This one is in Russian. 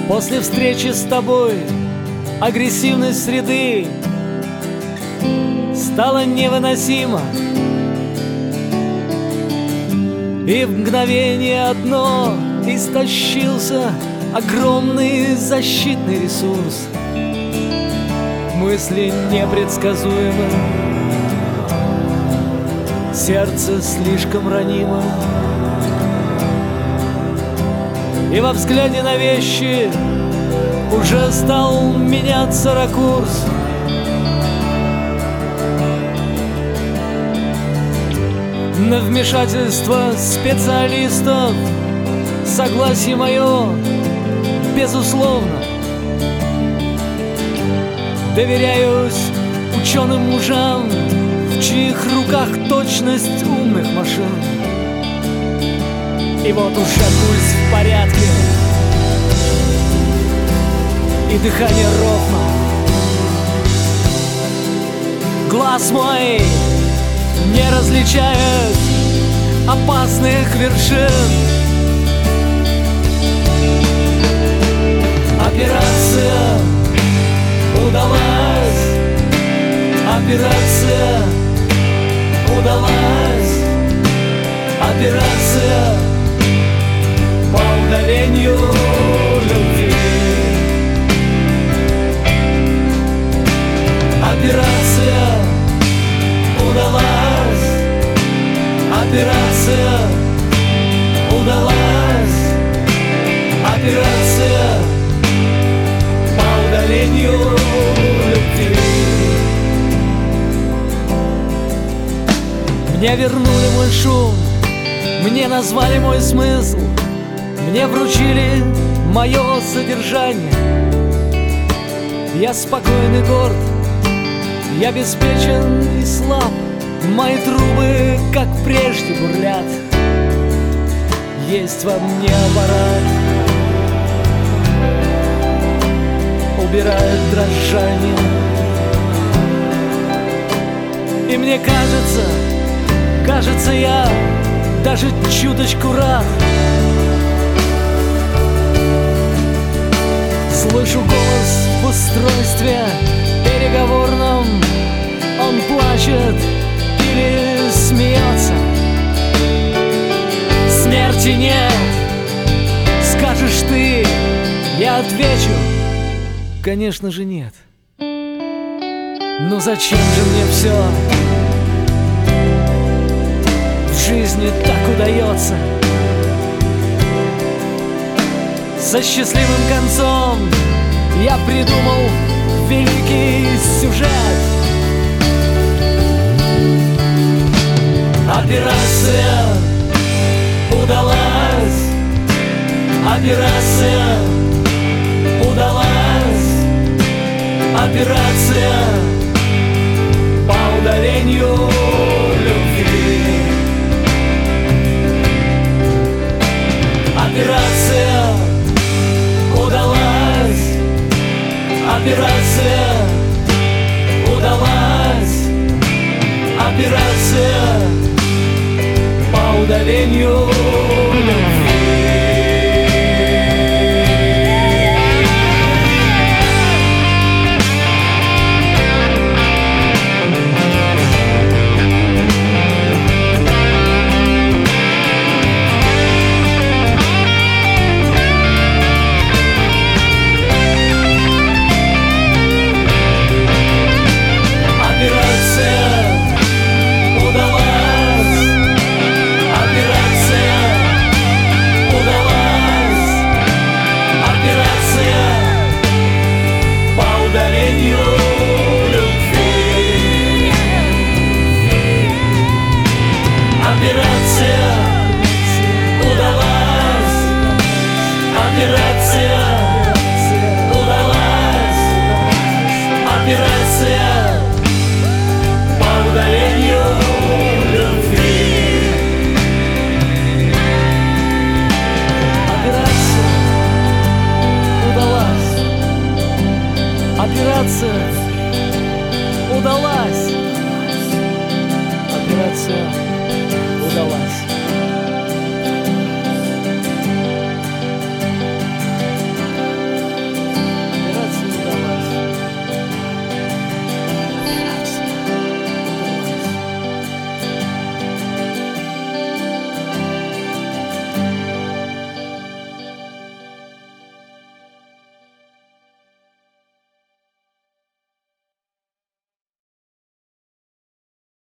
После встречи с тобой агрессивность среды стала невыносима, и в мгновение одно истощился огромный защитный ресурс. Мысли непредсказуемы, сердце слишком ранимо, и во взгляде на вещи уже стал меняться ракурс. На вмешательство специалистов согласие мое безусловно. Доверяюсь ученым мужам, в чьих руках точность умных машин. И вот уже пульс в порядке, и дыхание ровно. Глаз мой не различает опасных вершин. Операция удалась, операция удалась, операция по удалению любви. Операция удалась, операция удалась, операция по удалению любви. Мне вернули мой шум, мне назвали мой смысл, мне вручили мое содержание. Я спокоен и горд, я беспечен и слаб, мои трубы, как прежде, бурлят. Есть во мне аппарат, убирает дрожание. И мне кажется, я даже чуточку рад. Слышу голос в устройстве переговорном, он плачет или смеется. Смерти нет, скажешь ты, я отвечу, конечно же нет. Ну зачем же мне все в жизни так удается? Со счастливым концом я придумал великий сюжет. Операция удалась, операция удалась, операция по удалению любви. Операция удалась, операция удалась, операция по удалению любви. Операция удалась, операция